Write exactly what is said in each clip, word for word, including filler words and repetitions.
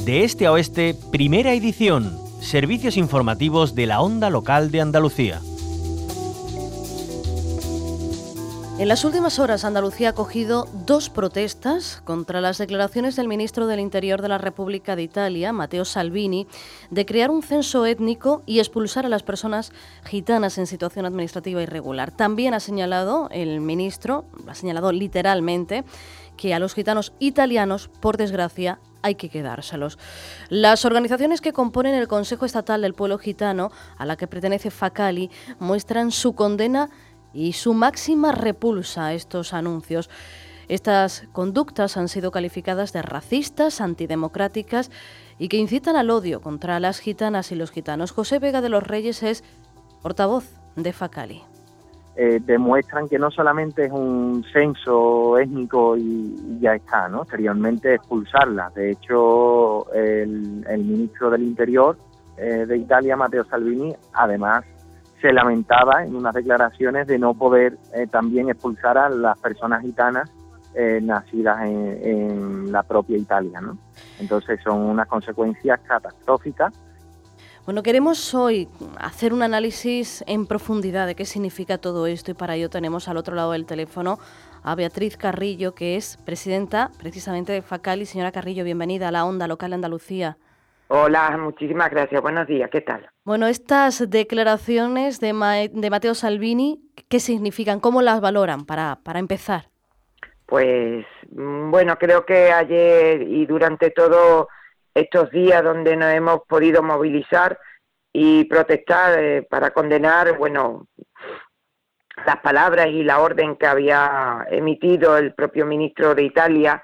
De este a oeste, primera edición. Servicios informativos de la Onda Local de Andalucía. En las últimas horas, Andalucía ha acogido dos protestas contra las declaraciones del ministro del Interior de la República de Italia, Matteo Salvini, de crear un censo étnico y expulsar a las personas gitanas en situación administrativa irregular. También ha señalado el ministro, ha señalado literalmente, que a los gitanos italianos, por desgracia, hay que quedárselos. Las organizaciones que componen el Consejo Estatal del Pueblo Gitano, a la que pertenece Facali, muestran su condena y su máxima repulsa a estos anuncios. Estas conductas han sido calificadas de racistas, antidemocráticas y que incitan al odio contra las gitanas y los gitanos. José Vega de los Reyes es portavoz de Facali. Eh, demuestran que no solamente es un censo étnico y, y ya está, ¿no? Exteriormente expulsarlas. De hecho, el, el ministro del Interior eh, de Italia, Matteo Salvini, además se lamentaba en unas declaraciones de no poder eh, también expulsar a las personas gitanas eh, nacidas en, en la propia Italia, ¿no? Entonces son unas consecuencias catastróficas. Bueno, queremos hoy hacer un análisis en profundidad de qué significa todo esto y para ello tenemos al otro lado del teléfono a Beatriz Carrillo, que es presidenta precisamente de Facali. Señora Carrillo, bienvenida a la Onda Local de Andalucía. Hola, muchísimas gracias. Buenos días, ¿qué tal? Bueno, estas declaraciones de, Ma- de Matteo Salvini, ¿qué significan? ¿Cómo las valoran para, para empezar? Pues, bueno, creo que ayer y durante todos estos días donde nos hemos podido movilizar y protestar eh, para condenar, bueno, las palabras y la orden que había emitido el propio ministro de Italia,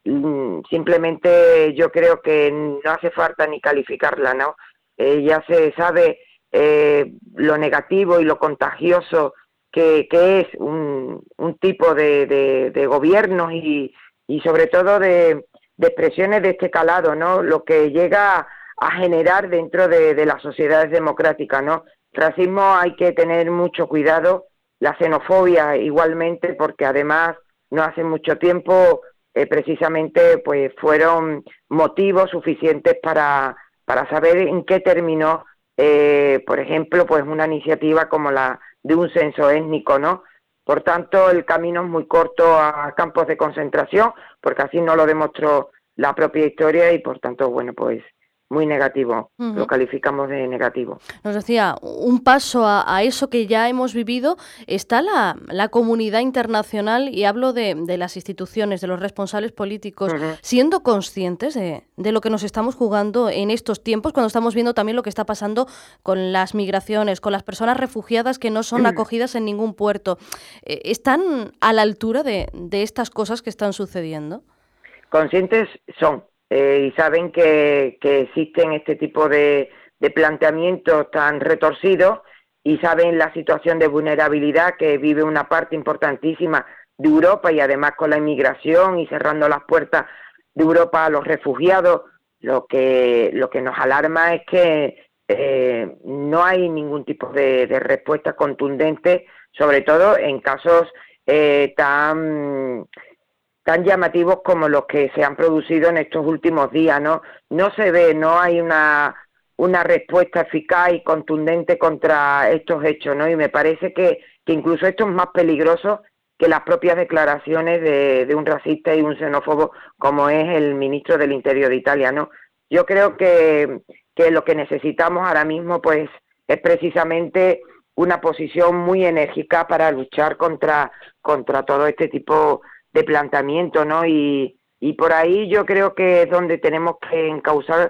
simplemente yo creo que no hace falta ni calificarla, ¿no? Eh, ya se sabe eh, lo negativo y lo contagioso que, que es un, un tipo de, de, de gobierno y, y sobre todo de, de expresiones de este calado, ¿no? Lo que llega a generar dentro de, de las sociedades democráticas, ¿no? Racismo hay que tener mucho cuidado, la xenofobia igualmente, porque además no hace mucho tiempo Eh, precisamente pues fueron motivos suficientes para, para saber en qué terminó, eh, por ejemplo, pues una iniciativa como la de un censo étnico, ¿no? Por tanto, el camino es muy corto a campos de concentración, porque así no lo demostró la propia historia y, por tanto, bueno, pues muy negativo, uh-huh. Lo calificamos de negativo. Nos decía, un paso a, a eso que ya hemos vivido, está la, la comunidad internacional, y hablo de, de las instituciones, de los responsables políticos, uh-huh. siendo conscientes de, de lo que nos estamos jugando en estos tiempos, cuando estamos viendo también lo que está pasando con las migraciones, con las personas refugiadas que no son acogidas en ningún puerto. Eh, ¿Están a la altura de, de estas cosas que están sucediendo? Conscientes son. Eh, y saben que, que existen este tipo de, de planteamientos tan retorcidos y saben la situación de vulnerabilidad que vive una parte importantísima de Europa y además con la inmigración y cerrando las puertas de Europa a los refugiados, lo que, lo que nos alarma es que eh, no hay ningún tipo de, de respuesta contundente, sobre todo en casos eh, tan... tan llamativos como los que se han producido en estos últimos días, ¿no? No se ve, no hay una, una respuesta eficaz y contundente contra estos hechos, ¿no? Y me parece que, que incluso esto es más peligroso que las propias declaraciones de, de un racista y un xenófobo como es el ministro del Interior de Italia, ¿no? Yo creo que, que lo que necesitamos ahora mismo, pues, es precisamente una posición muy enérgica para luchar contra, contra todo este tipo de planteamiento, ¿no? Y, y por ahí yo creo que es donde tenemos que encauzar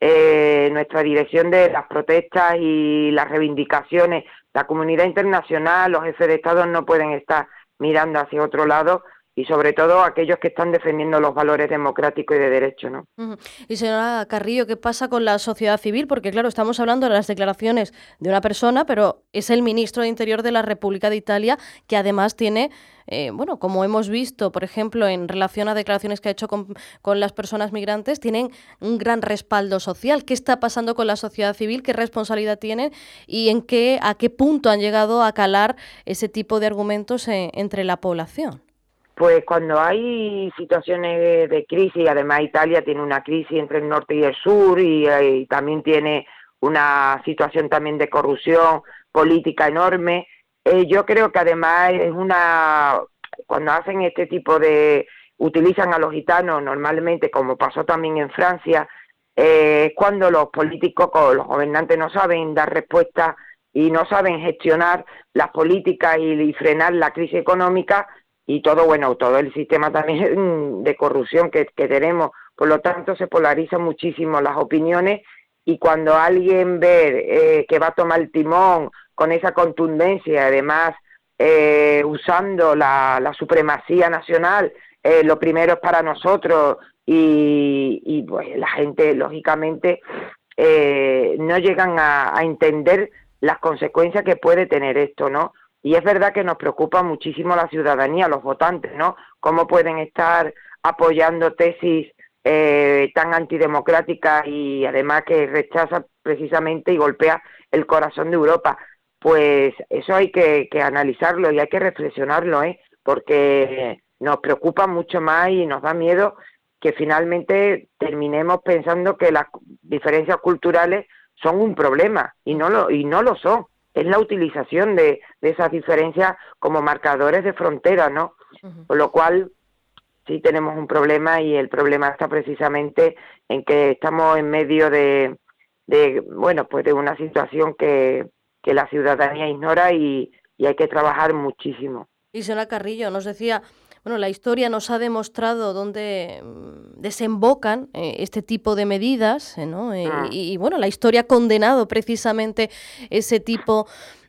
eh, nuestra dirección de las protestas y las reivindicaciones. La comunidad internacional, los jefes de Estado no pueden estar mirando hacia otro lado y sobre todo aquellos que están defendiendo los valores democráticos y de derecho, ¿no? Uh-huh. Y señora Carrillo, ¿qué pasa con la sociedad civil? Porque claro, estamos hablando de las declaraciones de una persona, pero es el ministro de Interior de la República de Italia, que además tiene, eh, bueno, como hemos visto, por ejemplo, en relación a declaraciones que ha hecho con, con las personas migrantes, tienen un gran respaldo social. ¿Qué está pasando con la sociedad civil? ¿Qué responsabilidad tienen? ¿Y en qué, a qué punto han llegado a calar ese tipo de argumentos en, entre la población? Pues cuando hay situaciones de crisis, además Italia tiene una crisis entre el norte y el sur y, y también tiene una situación también de corrupción política enorme. Eh, yo creo que además es una, cuando hacen este tipo de, utilizan a los gitanos normalmente, como pasó también en Francia, eh, es cuando los políticos, los gobernantes no saben dar respuesta y no saben gestionar las políticas y, y frenar la crisis económica y todo, bueno, todo el sistema también de corrupción que, que tenemos. Por lo tanto, se polarizan muchísimo las opiniones y cuando alguien ve eh, que va a tomar el timón con esa contundencia, además eh, usando la, la supremacía nacional, eh, lo primero es para nosotros y, y pues la gente, lógicamente, eh, no llegan a, a entender las consecuencias que puede tener esto, ¿no? Y es verdad que nos preocupa muchísimo la ciudadanía, los votantes, ¿no? Cómo pueden estar apoyando tesis eh, tan antidemocráticas y además que rechaza precisamente y golpea el corazón de Europa. Pues eso hay que, que analizarlo y hay que reflexionarlo, ¿eh? Porque nos preocupa mucho más y nos da miedo que finalmente terminemos pensando que las diferencias culturales son un problema y no lo, y no lo son. Es la utilización de, de esas diferencias como marcadores de frontera, ¿no? Uh-huh. Con lo cual sí tenemos un problema y el problema está precisamente en que estamos en medio de, de bueno, pues de una situación que, que la ciudadanía ignora y, y hay que trabajar muchísimo. Y señora Carrillo, nos decía, bueno, la historia nos ha demostrado dónde desembocan eh, este tipo de medidas, eh, ¿no? Eh, ah. y, y bueno, la historia ha condenado precisamente ese tipo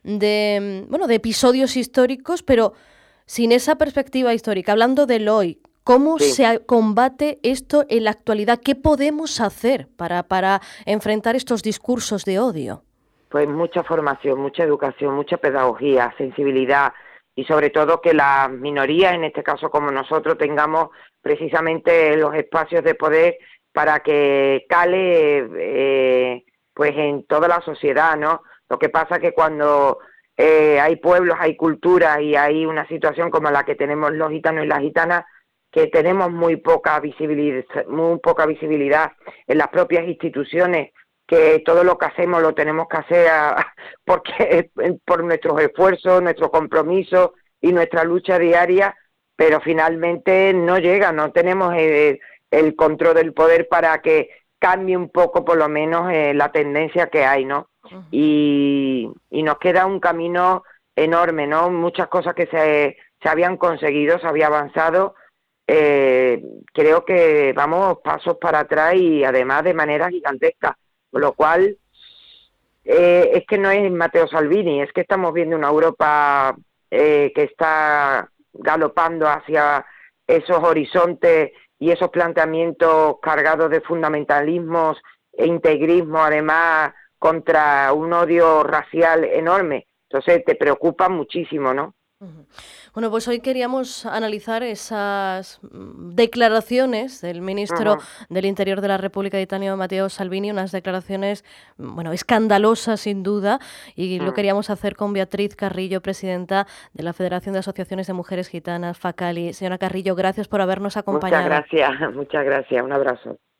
de, bueno, de episodios históricos, pero sin esa perspectiva histórica, hablando del hoy, ¿cómo sí. se combate esto en la actualidad? ¿Qué podemos hacer para, para enfrentar estos discursos de odio? Pues mucha formación, mucha educación, mucha pedagogía, sensibilidad, y sobre todo que las minorías, en este caso como nosotros, tengamos precisamente los espacios de poder para que cale eh, pues en toda la sociedad, ¿no? Lo que pasa que cuando eh, hay pueblos, hay culturas y hay una situación como la que tenemos los gitanos y las gitanas, que tenemos muy poca visibilidad, muy poca visibilidad en las propias instituciones, que todo lo que hacemos lo tenemos que hacer a, porque por nuestros esfuerzos, nuestro compromiso y nuestra lucha diaria, pero finalmente no llega, no tenemos el, el control del poder para que cambie un poco por lo menos eh, la tendencia que hay, ¿no? Uh-huh. Y, y nos queda un camino enorme, ¿no? Muchas cosas que se, se habían conseguido, se había avanzado, eh, creo que vamos pasos para atrás y además de manera gigantesca. Con lo cual, eh, es que no es Matteo Salvini, es que estamos viendo una Europa eh, que está galopando hacia esos horizontes y esos planteamientos cargados de fundamentalismos e integrismo, además, contra un odio racial enorme. Entonces, te preocupa muchísimo, ¿no? Bueno, pues hoy queríamos analizar esas declaraciones del ministro uh-huh. del Interior de la República de Italia, Matteo Salvini, unas declaraciones, bueno, escandalosas sin duda, y uh-huh. lo queríamos hacer con Beatriz Carrillo, presidenta de la Federación de Asociaciones de Mujeres Gitanas, FACALI. Señora Carrillo, gracias por habernos acompañado. Muchas gracias, muchas gracias. Un abrazo.